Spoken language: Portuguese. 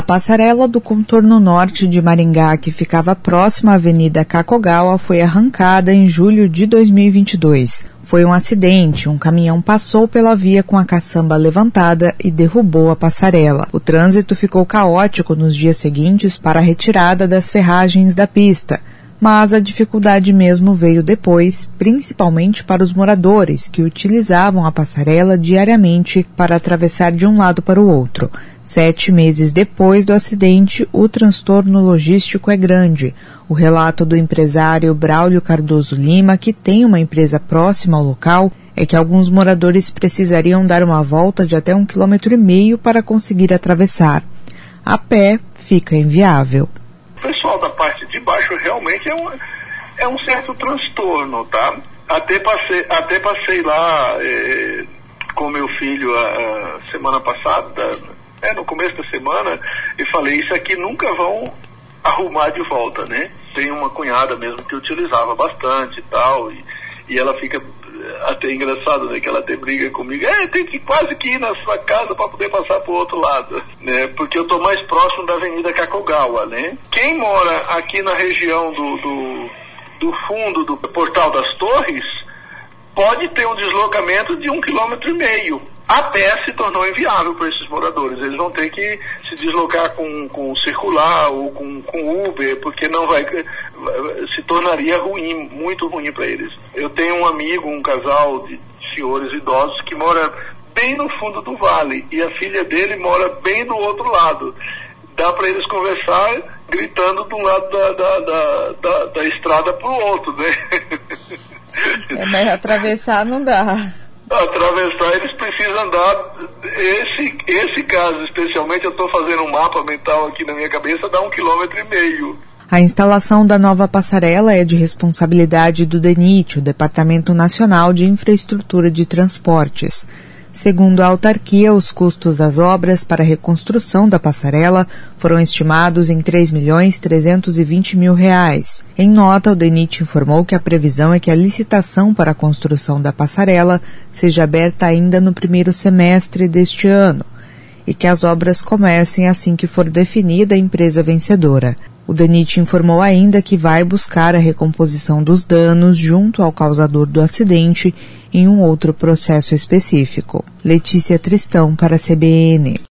A passarela do contorno norte de Maringá, que ficava próxima à Avenida Kakogawa, foi arrancada em julho de 2022. Foi um acidente, um caminhão passou pela via com a caçamba levantada e derrubou a passarela. O trânsito ficou caótico nos dias seguintes para a retirada das ferragens da pista, mas a dificuldade mesmo veio depois, principalmente para os moradores que utilizavam a passarela diariamente para atravessar de um lado para o outro. 7 meses depois do acidente, o transtorno logístico é grande. O relato do empresário Braulio Cardoso Lima, que tem uma empresa próxima ao local, é que alguns moradores precisariam dar uma volta de até 1,5 km para conseguir atravessar. A pé fica inviável. O pessoal da parte de baixo realmente é um certo transtorno, tá? Até passei lá com meu filho a semana passada, no começo da semana, e falei, isso aqui nunca vão arrumar de volta, né? Tem uma cunhada mesmo que utilizava bastante e tal, e ela fica até engraçado, né, que ela até briga comigo, tem que quase que ir na sua casa para poder passar pro outro lado, né, porque eu tô mais próximo da Avenida Kakogawa, né. Quem mora aqui na região do fundo do Portal das Torres pode ter um deslocamento de 1,5 km. A pé se tornou inviável para esses moradores. Eles vão ter que se deslocar com circular ou com Uber, porque não se tornaria ruim, muito ruim para eles. Eu tenho um amigo, um casal de senhores idosos que mora bem no fundo do vale e a filha dele mora bem do outro lado. Dá para eles conversar gritando de um lado da estrada para o outro, né? Mas atravessar não dá. Atravessar, eles precisam andar. Esse caso, especialmente, eu estou fazendo um mapa mental aqui na minha cabeça, dá 1,5 km. A instalação da nova passarela é de responsabilidade do DENIT, o Departamento Nacional de Infraestrutura de Transportes. Segundo a autarquia, os custos das obras para a reconstrução da passarela foram estimados em R$ 3.320.000. Em nota, o DENIT informou que a previsão é que a licitação para a construção da passarela seja aberta ainda no primeiro semestre deste ano e que as obras comecem assim que for definida a empresa vencedora. O DENIT informou ainda que vai buscar a recomposição dos danos junto ao causador do acidente em um outro processo específico. Letícia Tristão para a CBN.